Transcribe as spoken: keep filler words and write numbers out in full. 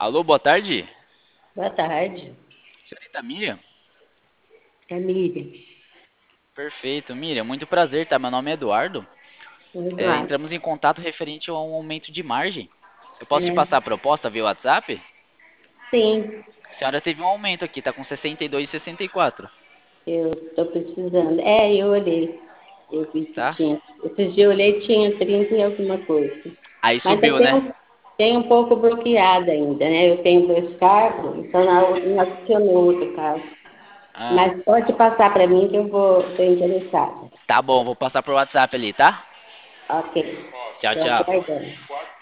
Alô, boa tarde. Boa tarde, Senhorita Miriam? Camille. Perfeito, Miriam. Muito prazer, tá? Meu nome é Eduardo. Oi, É, Eduardo. entramos em contato referente a um aumento de margem. Eu posso te passar É, a proposta via WhatsApp? sim, A senhora teve um aumento aqui, tá com sessenta e dois e sessenta e quatro, eu estou precisando. É, eu olhei. Eu vi que tá? tinha. Esses dias eu olhei, tinha trinta e alguma coisa. Aí Mas ainda subiu, tem né? um, tem um pouco bloqueada ainda, né? Eu tenho dois cargos, então na outra não acionou outro cargo. Ah, Mas pode passar para mim que eu vou, estou interessada. tá bom, vou passar por WhatsApp ali, tá? Ok, Tchau, estou tchau. aguardando.